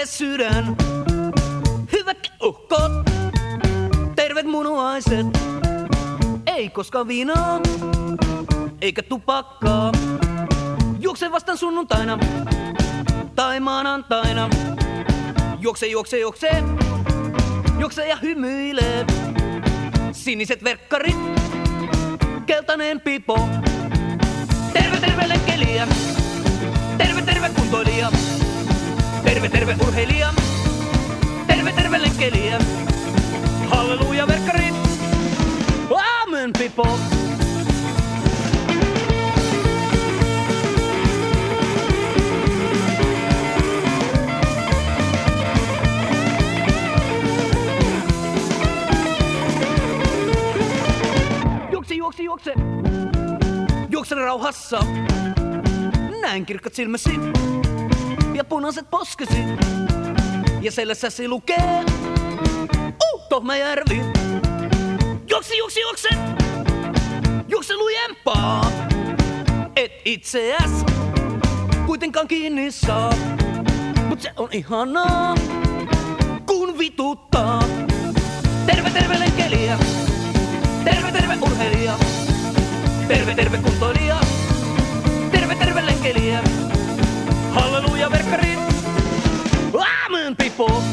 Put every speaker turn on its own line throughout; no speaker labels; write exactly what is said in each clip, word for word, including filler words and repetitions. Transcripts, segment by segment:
terve sydän, hyvät keuhkot, terveet munuaiset. Ei koskaan viinaa, eikä tupakkaa. Juokse vastaan sunnuntaina tai maanantaina. Juokse, juokse, juokse, juokse ja hymyile. Siniset verkkarit, keltainen pipo. Terve, terve lenkeliä, terve, terve kuntoilija. Terve, terve urheilija, terve, terve lenkeliä. Halleluja verkkarit, aamen pipo. Juokse, juokse, juokse, juokse rauhassa. Näin kirkkat silmäsi ja punaiset poskesi. Ja selässäsi lukee uh, Tohmajärvi. Juokse, juokse, juokse, juokse lujempaa. Et itseäs kuitenkaan kiinni saa. Mut se on ihanaa, kun vituttaa. Terve, terve lenkeliä, terve, terve urheilija. Terve, terve kuntoilija, terve, terve lenkeliä. Halleluja verkkarit, aamen pipo.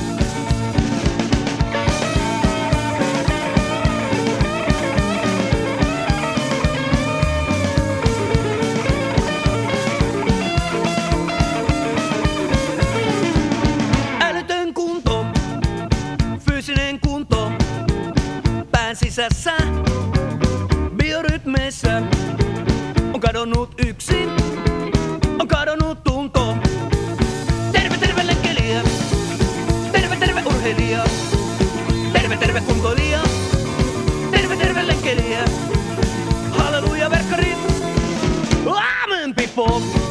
Älytön kunto, fyysinen kunto, pään sisässä, biorytmeissä. On kadonnut yksin, on kadonnut tunto. Terve, terve lenkeliä, terve, terve urheilija. Terve, terve kuntoilija, terve, terve lenkeliä. Halleluja verkkarit, aamen pipo.